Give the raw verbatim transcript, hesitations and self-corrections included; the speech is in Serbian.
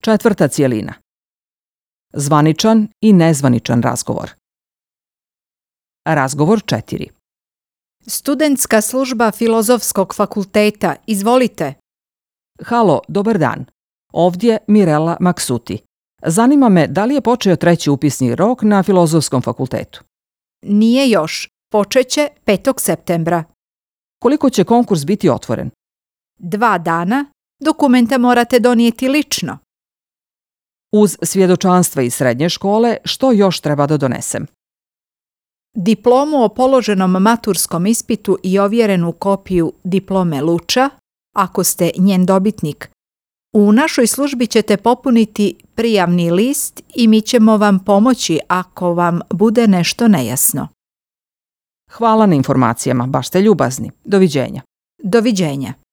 Četvrta cijelina. Zvaničan i nezvaničan razgovor. Razgovor četiri. Studentska služba Filozofskog fakulteta, izvolite. Halo, dobar dan. Ovdje Mirela Maksuti. Zanima me da li je počeo treći upisni rok na Filozofskom fakultetu. Nije još. Počeće petog septembra. Koliko će konkurs biti otvoren? Dva dana. Dokumente morate donijeti lično. Uz svjedočanstva iz srednje škole, što još treba da donesem? Diplomu o položenom maturskom ispitu i ovjerenu kopiju diplome Luča, ako ste njen dobitnik. U našoj službi ćete popuniti prijavni list i mi ćemo vam pomoći ako vam bude nešto nejasno. Hvala na informacijama, baš ste ljubazni. Doviđenja. Doviđenja.